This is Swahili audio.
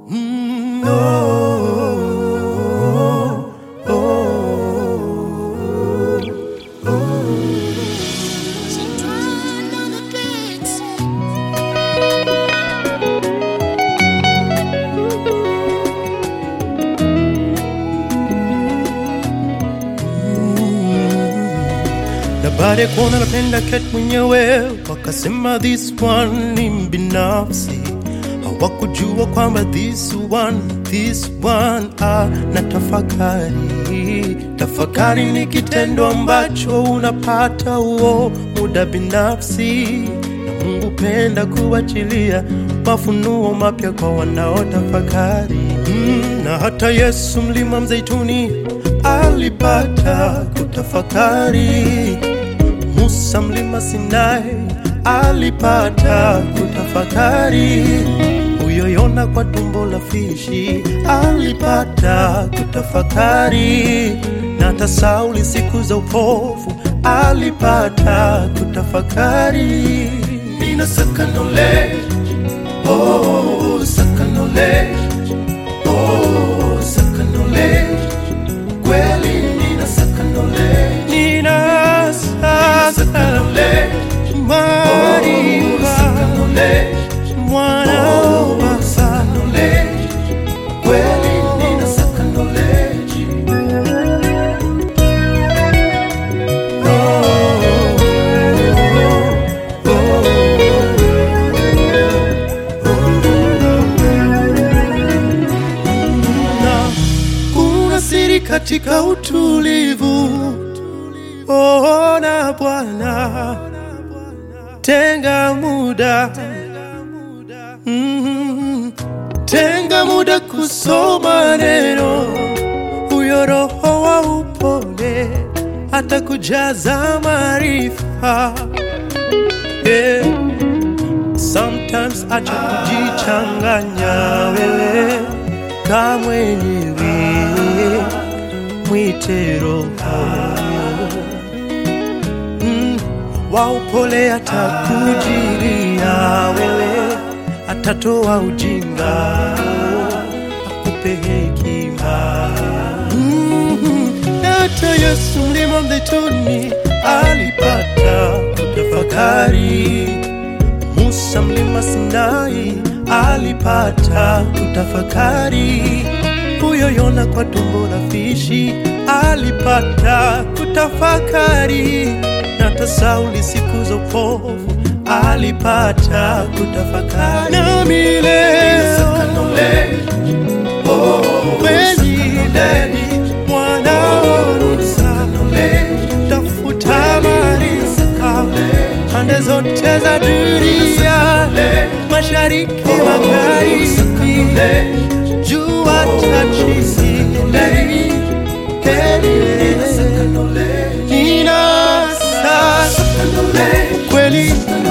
Baada kuona napenda cat mwenyewe, wakasema this one ni mbinafsi. Hawakujua kwamba this one na tafakari. Tafakari ni kitendo ambacho unapata huo muda binafsi, na Mungu penda kuachilia mafunuo mapya kwa wanaotafakari. Na hata Yesu mlima Mzeituni alipata kutafakari. Musa mlima Sinai alipata kutafakari. Huyo Yona kwa tumbo la fishi alipata kutafakari. Na hata Sauli siku za upofu alipata kutafakari. Ninasaka knowledge, oh saka knowledge, oh saka knowledge. Kweli ninasaka knowledge, ninasaka knowledge, maarifa, mwana wa saka knowledge. Kweli ninasaka knowledge, na kuna siri katika utulivu. Na Bwana tenga muda, tenga muda kusoma neno. Huyo Roho wa upole atakujaza maarifa. Sometimes acha kujichanganya wewe kama mwenyewe, mwite Roho wa upole atakujilia wewe, atatoa ujinga, akupe hekima. Hata Yesu mlima Mzeituni alipata kutafakari. Musa mlima Sinai alipata kutafakari. Huyo Yona kwa tumbo la fishi alipata kutafakari. Na hata Sauli siku za upofu alipata kutafakari. Na mileo kweli wanaorusa tafuta maarifa pande zote za dunia, mashariki magharibi, jua hata chini. Kweli